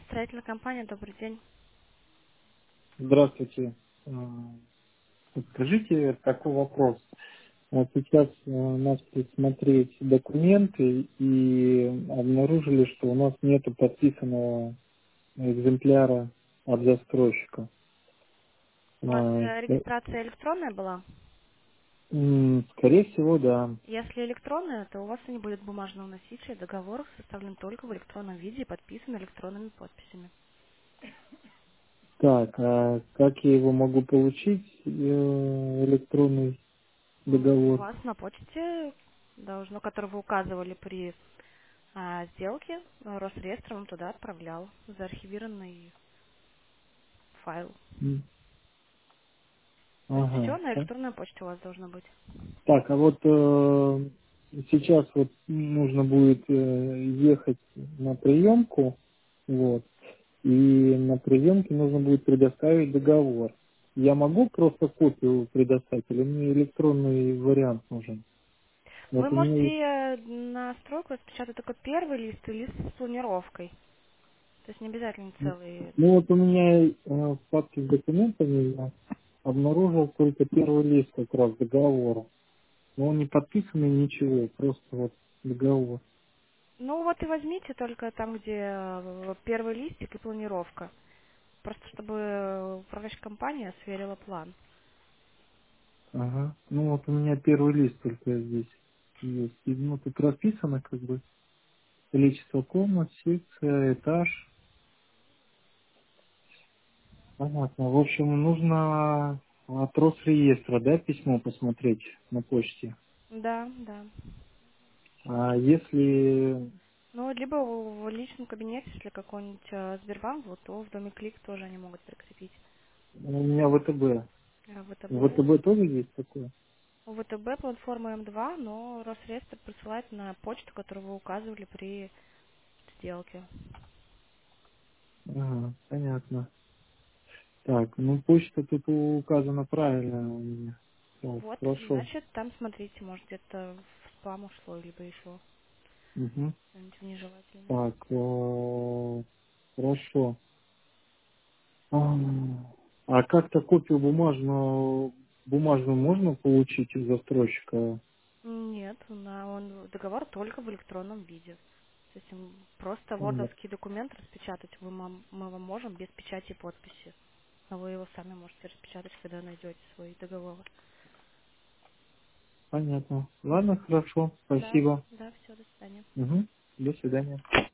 Строительная компания, добрый день. Здравствуйте. Скажите такой вопрос. Вот сейчас начали смотреть документы и обнаружили, что у нас нет подписанного экземпляра от застройщика. У вас А, регистрация электронная была? Скорее всего, да. Если электронная, то у вас и не будет бумажного носителя. Договор составлен только в электронном виде и подписан электронными подписями. Так, а как я его могу получить, электронный У договор? вас на почте должно, который вы указывали при сделке, Росреестр вам туда отправлял заархивированный файл. М, То есть Ага. все на электронной почте у вас должно быть. Так, а вот сейчас вот нужно будет ехать на приемку, вот, и на приемке нужно будет предоставить договор. Я могу просто копию предоставить или мне электронный вариант нужен? Вы Вот у меня есть, можете на стройку распечатать только первый лист и лист с планировкой. То есть не обязательно целый. ну вот у меня в папке с документами я обнаружил только первый лист как раз договора. Но он не подписанный ничего, просто вот договор. Ну вот и возьмите только там, где первый листик и планировка. Просто чтобы управляющая компания сверила план. Ага. Ну вот у меня первый лист только здесь есть. И, ну, тут расписано как бы количество комнат, секция, этаж. Понятно. В общем, нужно от Росреестра, да, письмо посмотреть на почте. Да, да. А если Ну, либо в личном кабинете, если какой-нибудь Сбербанк, вот, то в доме клик тоже они могут прикрепить. у меня ВТБ. А В ВТБ, ВТБ тоже есть такое? у ВТБ платформа М2, но Росреестр присылает на почту, которую вы указывали при сделке. Ага, понятно. Так, ну почта тут указана правильно у меня. Так, Вот, хорошо. значит, там смотрите, может где-то в спам ушло, либо еще Угу. что-нибудь нежелательное. Так, хорошо. А как-то копию бумажную можно получить у застройщика? Нет, он договор только в электронном виде. То есть просто Понятно. вордовский документ распечатать мы вам можем без печати и подписи. Но вы его сами можете распечатать, когда найдете свой договор. Понятно. Ладно, хорошо. Да, Спасибо. да, все, до свидания. Угу. До свидания.